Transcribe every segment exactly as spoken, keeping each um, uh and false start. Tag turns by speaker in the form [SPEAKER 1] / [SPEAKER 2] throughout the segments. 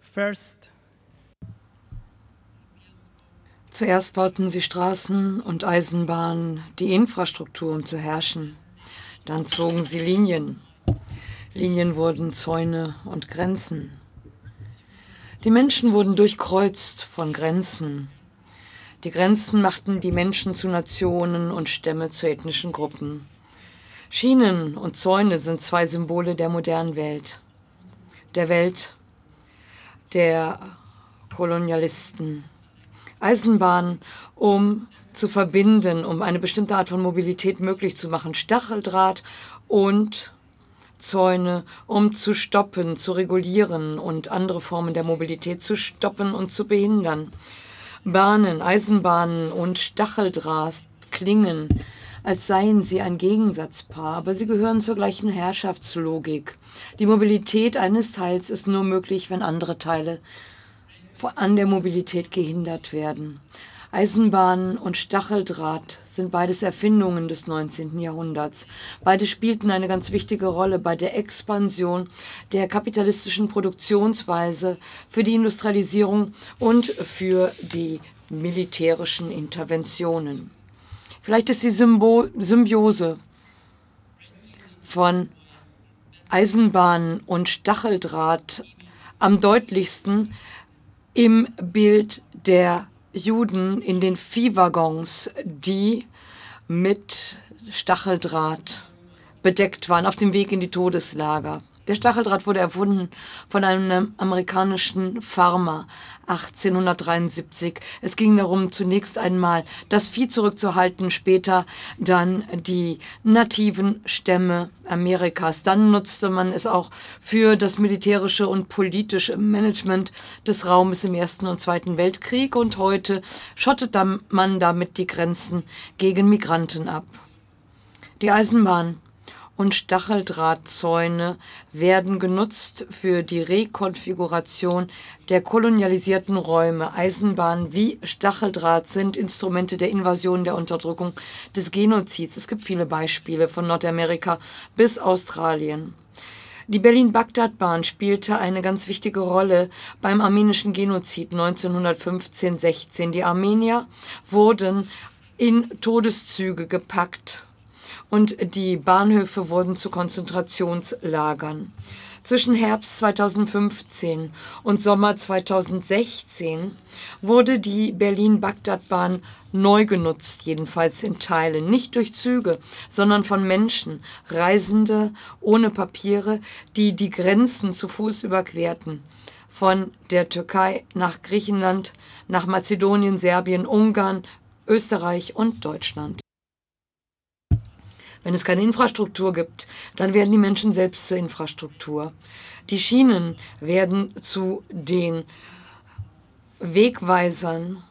[SPEAKER 1] First,
[SPEAKER 2] Zuerst bauten sie Straßen und Eisenbahnen, die Infrastruktur, um zu herrschen. Dann zogen sie Linien. Linien wurden Zäune und Grenzen. Die Menschen wurden durchkreuzt von Grenzen. Die Grenzen machten die Menschen zu Nationen und Stämme zu ethnischen Gruppen. Schienen und Zäune sind zwei Symbole der modernen Welt. Der Welt der Kolonialisten. Eisenbahnen, um zu verbinden, um eine bestimmte Art von Mobilität möglich zu machen. Stacheldraht und Zäune, um zu stoppen, zu regulieren und andere Formen der Mobilität zu stoppen und zu behindern. Bahnen, Eisenbahnen und Stacheldraht klingen, als seien sie ein Gegensatzpaar, aber sie gehören zur gleichen Herrschaftslogik. Die Mobilität eines Teils ist nur möglich, wenn andere Teile an der Mobilität gehindert werden. Eisenbahnen und Stacheldraht sind beides Erfindungen des neunzehnten Jahrhunderts. Beide spielten eine ganz wichtige Rolle bei der Expansion der kapitalistischen Produktionsweise, für die Industrialisierung und für die militärischen Interventionen. Vielleicht ist die Symbo- Symbiose von Eisenbahnen und Stacheldraht am deutlichsten im Bild der Juden in den Viehwaggons, die mit Stacheldraht bedeckt waren, auf dem Weg in die Todeslager. Der Stacheldraht wurde erfunden von einem amerikanischen Farmer achtzehnhundertdreiundsiebzig. Es ging darum, zunächst einmal das Vieh zurückzuhalten, später dann die nativen Stämme Amerikas. Dann nutzte man es auch für das militärische und politische Management des Raumes im Ersten und Zweiten Weltkrieg und heute schottet man damit die Grenzen gegen Migranten ab. Die Eisenbahn und Stacheldrahtzäune werden genutzt für die Rekonfiguration der kolonialisierten Räume. Eisenbahn wie Stacheldraht sind Instrumente der Invasion, der Unterdrückung, des Genozids. Es gibt viele Beispiele von Nordamerika bis Australien. Die Berlin-Bagdad-Bahn spielte eine ganz wichtige Rolle beim armenischen Genozid neunzehnhundertfünfzehn sechzehn. Die Armenier wurden in Todeszüge gepackt und die Bahnhöfe wurden zu Konzentrationslagern. Zwischen Herbst zweitausendfünfzehn und Sommer zweitausendsechzehn wurde die Berlin-Bagdad-Bahn neu genutzt, jedenfalls in Teilen. Nicht durch Züge, sondern von Menschen, Reisende ohne Papiere, die die Grenzen zu Fuß überquerten. Von der Türkei nach Griechenland, nach Mazedonien, Serbien, Ungarn, Österreich und Deutschland. Wenn es keine Infrastruktur gibt, dann werden die Menschen selbst zur Infrastruktur. Die Schienen werden zu den Wegweisern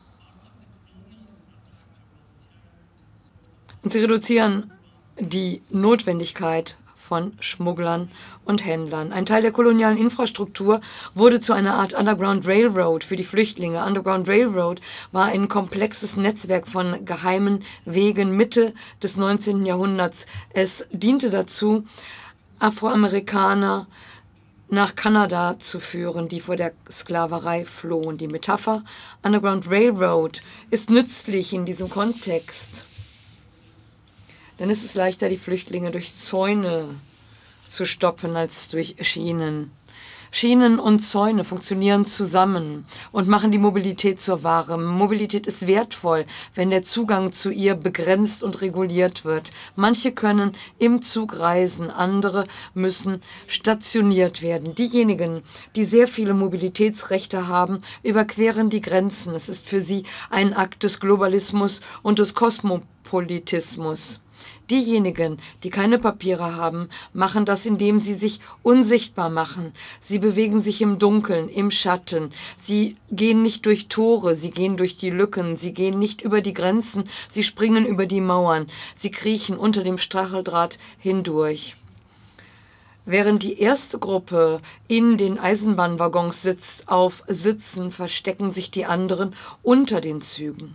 [SPEAKER 2] und sie reduzieren die Notwendigkeit von Schmugglern und Händlern. Ein Teil der kolonialen Infrastruktur wurde zu einer Art Underground Railroad für die Flüchtlinge. Underground Railroad war ein komplexes Netzwerk von geheimen Wegen Mitte des neunzehnten Jahrhunderts. Es diente dazu, Afroamerikaner nach Kanada zu führen, die vor der Sklaverei flohen. Die Metapher Underground Railroad ist nützlich in diesem Kontext. Denn es ist leichter, die Flüchtlinge durch Zäune zu stoppen als durch Schienen. Schienen und Zäune funktionieren zusammen und machen die Mobilität zur Ware. Mobilität ist wertvoll, wenn der Zugang zu ihr begrenzt und reguliert wird. Manche können im Zug reisen, andere müssen stationiert werden. Diejenigen, die sehr viele Mobilitätsrechte haben, überqueren die Grenzen. Es ist für sie ein Akt des Globalismus und des Kosmopolitismus. Diejenigen, die keine Papiere haben, machen das, indem sie sich unsichtbar machen. Sie bewegen sich im Dunkeln, im Schatten. Sie gehen nicht durch Tore, sie gehen durch die Lücken. Sie gehen nicht über die Grenzen, sie springen über die Mauern. Sie kriechen unter dem Stacheldraht hindurch. Während die erste Gruppe in den Eisenbahnwaggons sitzt, auf Sitzen, verstecken sich die anderen unter den Zügen.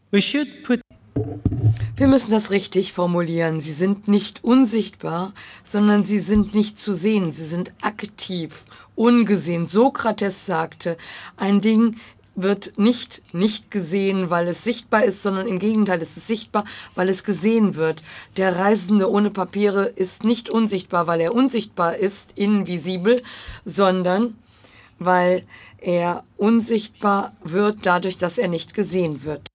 [SPEAKER 1] We should put
[SPEAKER 2] Wir müssen das richtig formulieren. Sie sind nicht unsichtbar, sondern sie sind nicht zu sehen. Sie sind aktiv, ungesehen. Sokrates sagte, ein Ding wird nicht nicht gesehen, weil es sichtbar ist, sondern im Gegenteil, es ist sichtbar, weil es gesehen wird. Der Reisende ohne Papiere ist nicht unsichtbar, weil er unsichtbar ist, invisibel, sondern weil er unsichtbar wird dadurch, dass er nicht gesehen wird.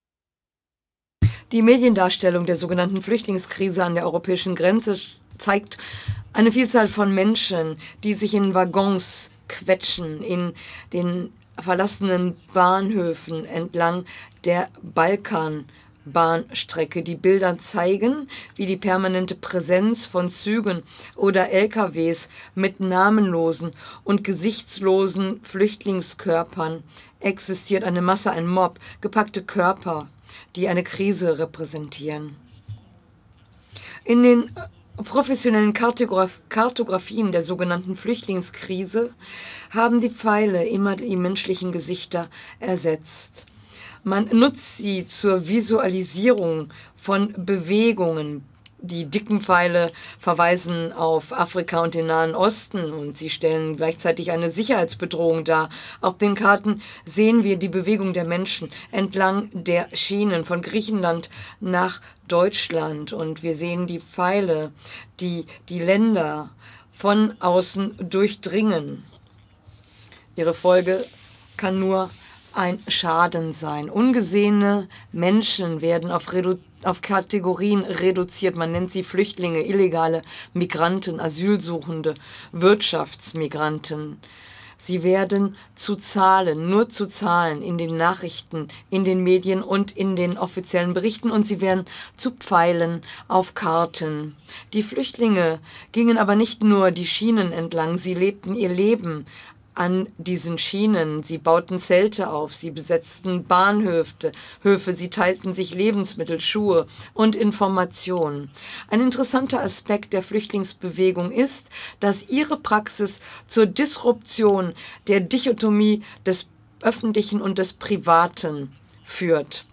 [SPEAKER 2] Die Mediendarstellung der sogenannten Flüchtlingskrise an der europäischen Grenze zeigt eine Vielzahl von Menschen, die sich in Waggons quetschen, in den verlassenen Bahnhöfen entlang der Balkanbahnstrecke. Die Bilder zeigen, wie die permanente Präsenz von Zügen oder L K Ws mit namenlosen und gesichtslosen Flüchtlingskörpern existiert. Eine Masse, ein Mob, gepackte Körper, die eine Krise repräsentieren. In den professionellen Kartograf Kartografien der sogenannten Flüchtlingskrise haben die Pfeile immer die menschlichen Gesichter ersetzt. Man nutzt sie zur Visualisierung von Bewegungen. Die dicken Pfeile verweisen auf Afrika und den Nahen Osten und sie stellen gleichzeitig eine Sicherheitsbedrohung dar. Auf den Karten sehen wir die Bewegung der Menschen entlang der Schienen von Griechenland nach Deutschland und wir sehen die Pfeile, die die Länder von außen durchdringen. Ihre Folge kann nur ein Schaden sein. Ungesehene Menschen werden auf Redu auf Kategorien reduziert. Man nennt sie Flüchtlinge, illegale Migranten, Asylsuchende, Wirtschaftsmigranten. Sie werden zu Zahlen, nur zu Zahlen in den Nachrichten, in den Medien und in den offiziellen Berichten und sie werden zu Pfeilen auf Karten. Die Flüchtlinge gingen aber nicht nur die Schienen entlang, sie lebten ihr Leben an diesen Schienen. Sie bauten Zelte auf, sie besetzten Bahnhöfe, Höfe, sie teilten sich Lebensmittel, Schuhe und Informationen. Ein interessanter Aspekt der Flüchtlingsbewegung ist, dass ihre Praxis zur Disruption der Dichotomie des Öffentlichen und des Privaten führt.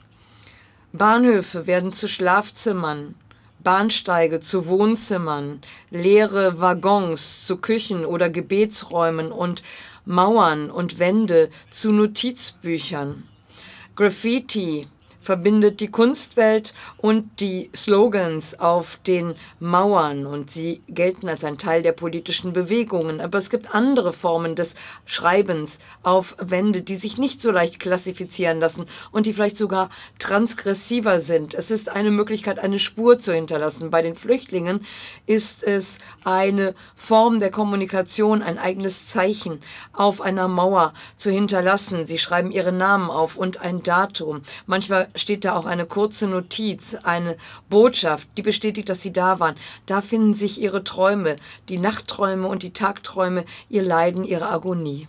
[SPEAKER 2] Bahnhöfe werden zu Schlafzimmern, Bahnsteige zu Wohnzimmern, leere Waggons zu Küchen oder Gebetsräumen und Mauern und Wände zu Notizbüchern. Graffiti verbindet die Kunstwelt und die Slogans auf den Mauern und sie gelten als ein Teil der politischen Bewegungen. Aber es gibt andere Formen des Schreibens auf Wände, die sich nicht so leicht klassifizieren lassen und die vielleicht sogar transgressiver sind. Es ist eine Möglichkeit, eine Spur zu hinterlassen. Bei den Flüchtlingen ist es eine Form der Kommunikation, ein eigenes Zeichen auf einer Mauer zu hinterlassen. Sie schreiben ihre Namen auf und ein Datum. Manchmal steht da auch eine kurze Notiz, eine Botschaft, die bestätigt, dass sie da waren. Da finden sich ihre Träume, die Nachtträume und die Tagträume, ihr Leiden, ihre Agonie.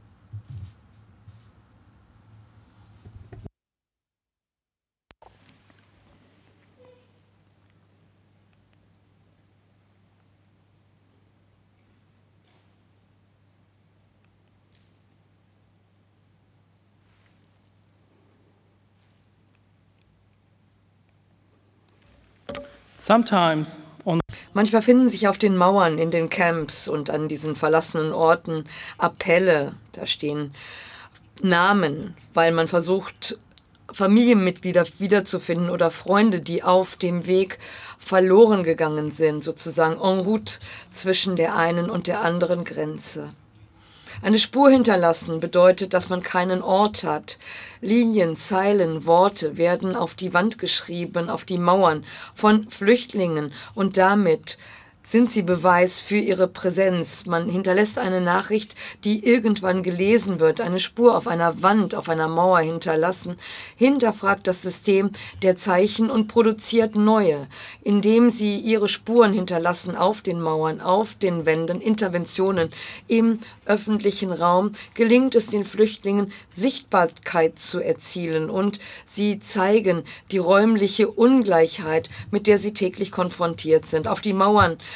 [SPEAKER 1] Sometimes on
[SPEAKER 2] Manchmal finden sich auf den Mauern, in den Camps und an diesen verlassenen Orten Appelle. Da stehen Namen, weil man versucht, Familienmitglieder wiederzufinden oder Freunde, die auf dem Weg verloren gegangen sind, sozusagen en route zwischen der einen und der anderen Grenze. Eine Spur hinterlassen bedeutet, dass man keinen Ort hat. Linien, Zeilen, Worte werden auf die Wand geschrieben, auf die Mauern von Flüchtlingen und damit sind sie Beweis für ihre Präsenz. Man hinterlässt eine Nachricht, die irgendwann gelesen wird, eine Spur auf einer Wand, auf einer Mauer hinterlassen, hinterfragt das System der Zeichen und produziert neue, indem sie ihre Spuren hinterlassen auf den Mauern, auf den Wänden, Interventionen im öffentlichen Raum, gelingt es den Flüchtlingen, Sichtbarkeit zu erzielen und sie zeigen die räumliche Ungleichheit, mit der sie täglich konfrontiert sind. Auf die Mauern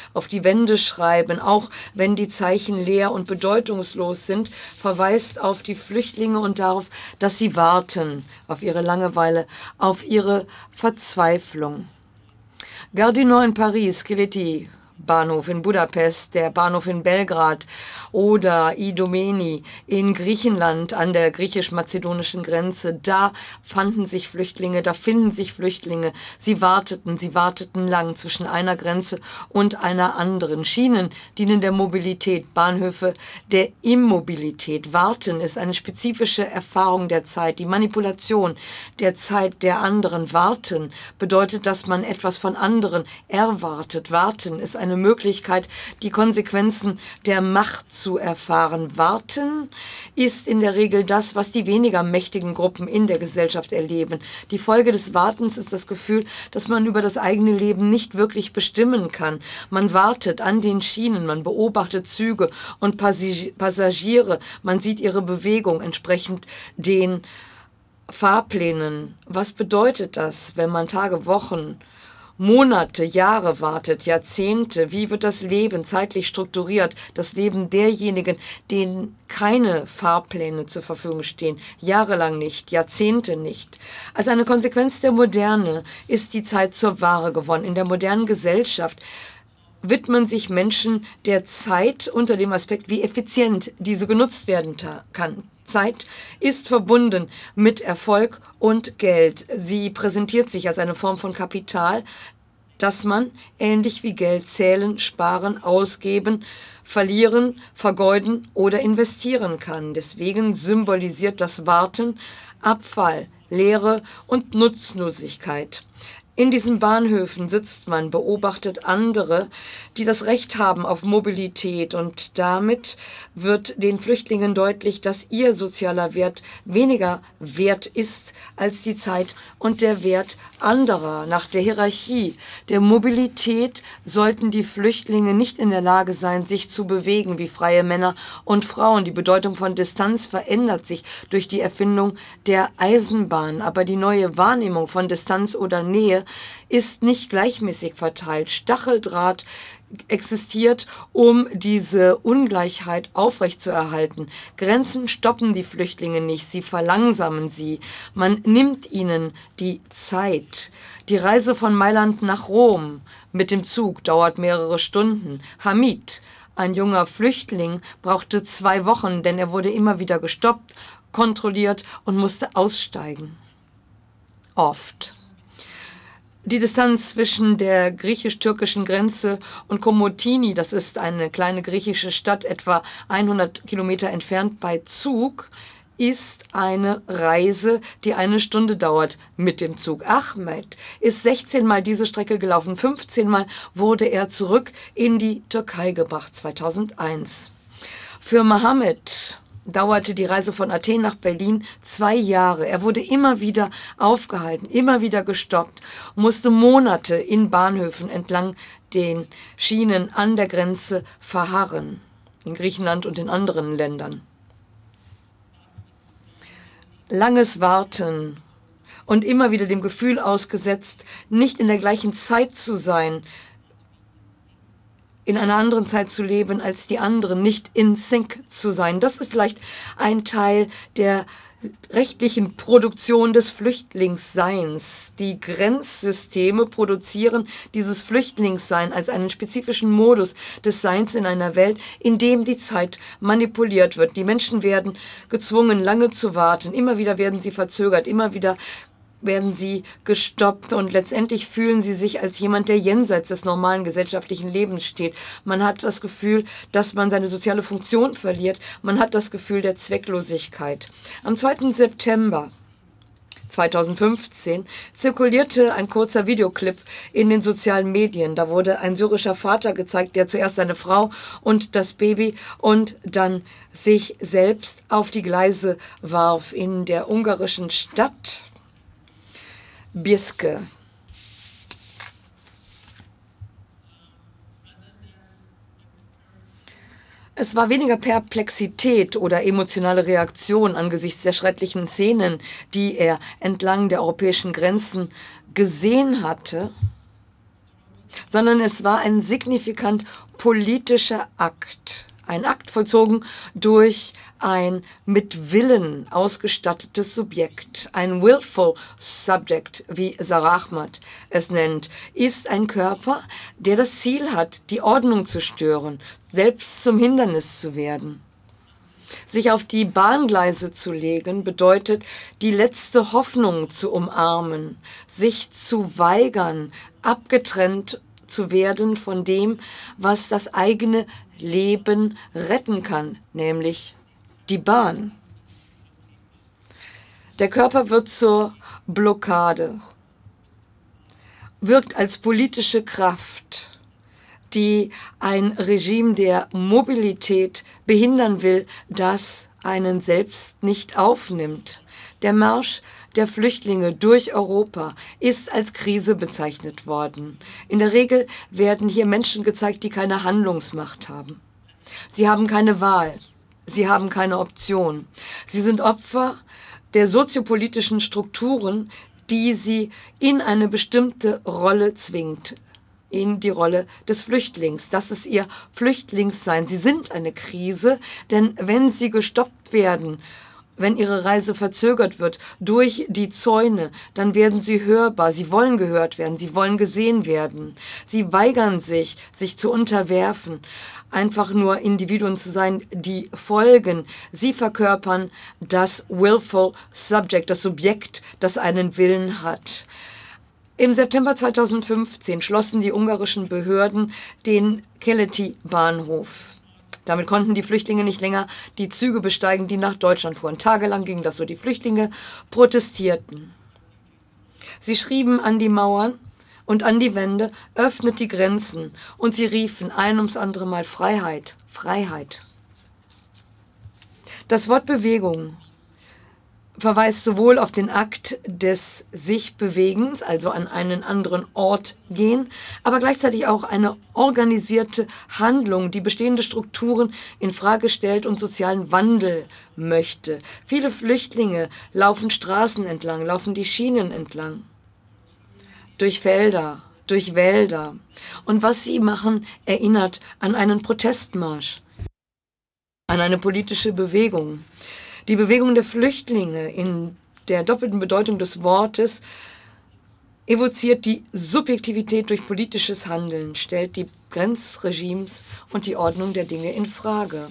[SPEAKER 2] auf die Wände schreiben, auch wenn die Zeichen leer und bedeutungslos sind, verweist auf die Flüchtlinge und darauf, dass sie warten, auf ihre Langeweile, auf ihre Verzweiflung. Gare du Nord in Paris, Kileti Bahnhof in Budapest, der Bahnhof in Belgrad oder Idomeni in Griechenland an der griechisch-mazedonischen Grenze. Da fanden sich Flüchtlinge, da finden sich Flüchtlinge. Sie warteten, sie warteten lang zwischen einer Grenze und einer anderen. Schienen dienen der Mobilität, Bahnhöfe der Immobilität. Warten ist eine spezifische Erfahrung der Zeit, die Manipulation der Zeit der anderen. Warten bedeutet, dass man etwas von anderen erwartet. Warten ist eine Möglichkeit, die Konsequenzen der Macht zu erfahren. Warten ist in der Regel das, was die weniger mächtigen Gruppen in der Gesellschaft erleben. Die Folge des Wartens ist das Gefühl, dass man über das eigene Leben nicht wirklich bestimmen kann. Man wartet an den Schienen, man beobachtet Züge und Passagiere, man sieht ihre Bewegung entsprechend den Fahrplänen. Was bedeutet das, wenn man Tage, Wochen, Monate, Jahre wartet, Jahrzehnte? Wie wird das Leben zeitlich strukturiert? Das Leben derjenigen, denen keine Fahrpläne zur Verfügung stehen, jahrelang nicht, Jahrzehnte nicht. Als eine Konsequenz der Moderne ist die Zeit zur Ware geworden. In der modernen Gesellschaft widmen sich Menschen der Zeit unter dem Aspekt, wie effizient diese genutzt werden kann. Zeit ist verbunden mit Erfolg und Geld. Sie präsentiert sich als eine Form von Kapital, das man, ähnlich wie Geld, zählen, sparen, ausgeben, verlieren, vergeuden oder investieren kann. Deswegen symbolisiert das Warten Abfall, Leere und Nutzlosigkeit. In diesen Bahnhöfen sitzt man, beobachtet andere, die das Recht haben auf Mobilität, und damit wird den Flüchtlingen deutlich, dass ihr sozialer Wert weniger wert ist als die Zeit und der Wert anderer. Nach der Hierarchie der Mobilität sollten die Flüchtlinge nicht in der Lage sein, sich zu bewegen wie freie Männer und Frauen. Die Bedeutung von Distanz verändert sich durch die Erfindung der Eisenbahn, aber die neue Wahrnehmung von Distanz oder Nähe ist nicht gleichmäßig verteilt. Stacheldraht existiert, um diese Ungleichheit aufrechtzuerhalten. Grenzen stoppen die Flüchtlinge nicht, sie verlangsamen sie. Man nimmt ihnen die Zeit. Die Reise von Mailand nach Rom mit dem Zug dauert mehrere Stunden. Hamid, ein junger Flüchtling, brauchte zwei Wochen, denn er wurde immer wieder gestoppt, kontrolliert und musste aussteigen. Oft. Die Distanz zwischen der griechisch-türkischen Grenze und Komotini, das ist eine kleine griechische Stadt, etwa hundert Kilometer entfernt bei Zug, ist eine Reise, die eine Stunde dauert mit dem Zug. Ahmed ist sechzehn Mal diese Strecke gelaufen, fünfzehn Mal wurde er zurück in die Türkei gebracht, zweitausendeins. Für Mohammed dauerte die Reise von Athen nach Berlin zwei Jahre. Er wurde immer wieder aufgehalten, immer wieder gestoppt, musste Monate in Bahnhöfen entlang den Schienen an der Grenze verharren, in Griechenland und in anderen Ländern. Langes Warten und immer wieder dem Gefühl ausgesetzt, nicht in der gleichen Zeit zu sein, in einer anderen Zeit zu leben als die anderen, nicht in Sync zu sein. Das ist vielleicht ein Teil der rechtlichen Produktion des Flüchtlingsseins. Die Grenzsysteme produzieren dieses Flüchtlingssein als einen spezifischen Modus des Seins in einer Welt, in dem die Zeit manipuliert wird. Die Menschen werden gezwungen, lange zu warten. Immer wieder werden sie verzögert, immer wieder werden sie gestoppt, und letztendlich fühlen sie sich als jemand, der jenseits des normalen gesellschaftlichen Lebens steht. Man hat das Gefühl, dass man seine soziale Funktion verliert. Man hat das Gefühl der Zwecklosigkeit. Am zweiten September zweitausendfünfzehn zirkulierte ein kurzer Videoclip in den sozialen Medien. Da wurde ein syrischer Vater gezeigt, der zuerst seine Frau und das Baby und dann sich selbst auf die Gleise warf in der ungarischen Stadt Biske. Es war weniger Perplexität oder emotionale Reaktion angesichts der schrecklichen Szenen, die er entlang der europäischen Grenzen gesehen hatte. sondern es war ein signifikant politischer Akt. Ein Akt vollzogen durch ein mit Willen ausgestattetes Subjekt. Ein willful subject, wie Sarah Ahmad es nennt, ist ein Körper, der das Ziel hat, die Ordnung zu stören, selbst zum Hindernis zu werden. Sich auf die Bahngleise zu legen, bedeutet, die letzte Hoffnung zu umarmen, sich zu weigern, abgetrennt zu werden von dem, was das eigene Leben retten kann, nämlich die Bahn. Der Körper wird zur Blockade, wirkt als politische Kraft, die ein Regime der Mobilität behindern will, das einen selbst nicht aufnimmt. Der Marsch der Flüchtlinge durch Europa ist als Krise bezeichnet worden. In der Regel werden hier Menschen gezeigt, die keine Handlungsmacht haben. Sie haben keine Wahl. Sie haben keine Option. Sie sind Opfer der soziopolitischen Strukturen, die sie in eine bestimmte Rolle zwingt. In die Rolle des Flüchtlings. Das ist ihr Flüchtlingssein. Sie sind eine Krise, denn wenn sie gestoppt werden, wenn ihre Reise verzögert wird durch die Zäune, dann werden sie hörbar. Sie wollen gehört werden. Sie wollen gesehen werden. Sie weigern sich, sich zu unterwerfen, einfach nur Individuen zu sein, die folgen. Sie verkörpern das willful subject, das Subjekt, das einen Willen hat. Im September zweitausendfünfzehn schlossen die ungarischen Behörden den Keleti-Bahnhof. Damit konnten die Flüchtlinge nicht länger die Züge besteigen, die nach Deutschland fuhren. Tagelang ging das so. Die Flüchtlinge protestierten. Sie schrieben an die Mauern und an die Wände, öffnet die Grenzen. Und sie riefen ein ums andere Mal Freiheit, Freiheit. Das Wort Bewegung verweist sowohl auf den Akt des Sich-Bewegens, also an einen anderen Ort gehen, aber gleichzeitig auch eine organisierte Handlung, die bestehende Strukturen in Frage stellt und sozialen Wandel möchte. Viele Flüchtlinge laufen Straßen entlang, laufen die Schienen entlang, durch Felder, durch Wälder. Und was sie machen, erinnert an einen Protestmarsch, an eine politische Bewegung. Die Bewegung der Flüchtlinge in der doppelten Bedeutung des Wortes evoziert die Subjektivität durch politisches Handeln, stellt die Grenzregimes und die Ordnung der Dinge in Frage.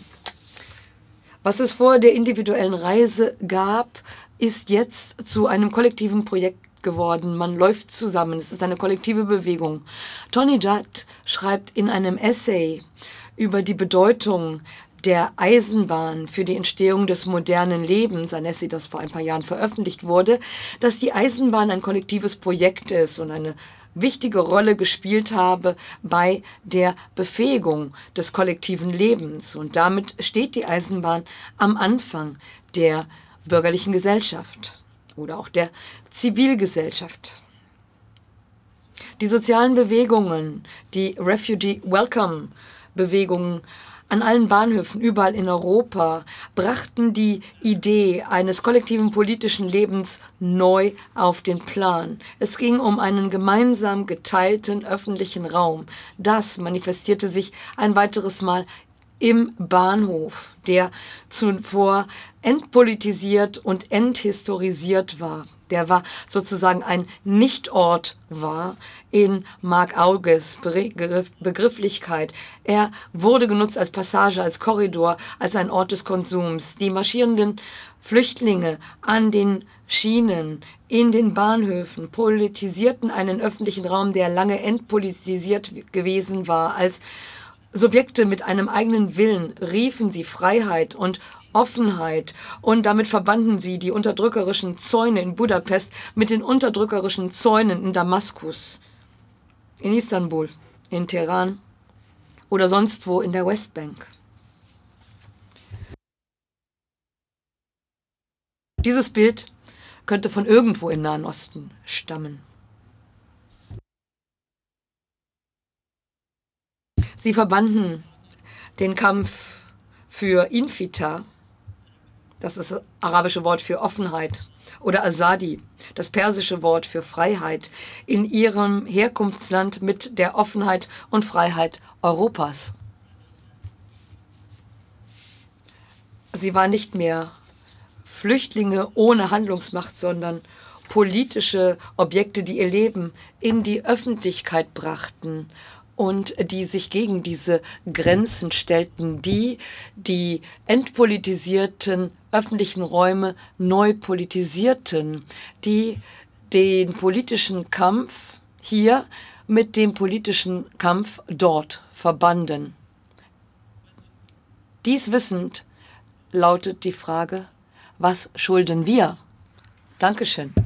[SPEAKER 2] Was es vor der individuellen Reise gab, ist jetzt zu einem kollektiven Projekt geworden. Man läuft zusammen. Es ist eine kollektive Bewegung. Tony Judd schreibt in einem Essay über die Bedeutung der Eisenbahn für die Entstehung des modernen Lebens, ein Essay, das vor ein paar Jahren veröffentlicht wurde, dass die Eisenbahn ein kollektives Projekt ist und eine wichtige Rolle gespielt habe bei der Befähigung des kollektiven Lebens. Und damit steht die Eisenbahn am Anfang der bürgerlichen Gesellschaft oder auch der Zivilgesellschaft. Die sozialen Bewegungen, die Refugee Welcome Bewegungen, an allen Bahnhöfen, überall in Europa, brachten die Idee eines kollektiven politischen Lebens neu auf den Plan. Es ging um einen gemeinsam geteilten öffentlichen Raum. Das manifestierte sich ein weiteres Mal im Bahnhof, der zuvor entpolitisiert und enthistorisiert war. Der war sozusagen ein Nichtort war in Marc Augers Begriff, Begrifflichkeit. Er wurde genutzt als Passage, als Korridor, als ein Ort des Konsums. Die marschierenden Flüchtlinge an den Schienen, in den Bahnhöfen politisierten einen öffentlichen Raum, der lange entpolitisiert gewesen war. Als Subjekte mit einem eigenen Willen riefen sie Freiheit und Offenheit und damit verbanden sie die unterdrückerischen Zäune in Budapest mit den unterdrückerischen Zäunen in Damaskus, in Istanbul, in Teheran oder sonst wo in der Westbank. Dieses Bild könnte von irgendwo im Nahen Osten stammen. Sie verbanden den Kampf für Infita, das ist das arabische Wort für Offenheit, oder Azadi, das persische Wort für Freiheit, in ihrem Herkunftsland mit der Offenheit und Freiheit Europas. Sie war nicht mehr Flüchtlinge ohne Handlungsmacht, sondern politische Objekte, die ihr Leben in die Öffentlichkeit brachten und die sich gegen diese Grenzen stellten, die die entpolitisierten öffentlichen Räume neu politisierten, die den politischen Kampf hier mit dem politischen Kampf dort verbanden. Dies wissend lautet die Frage, was schulden wir? Dankeschön.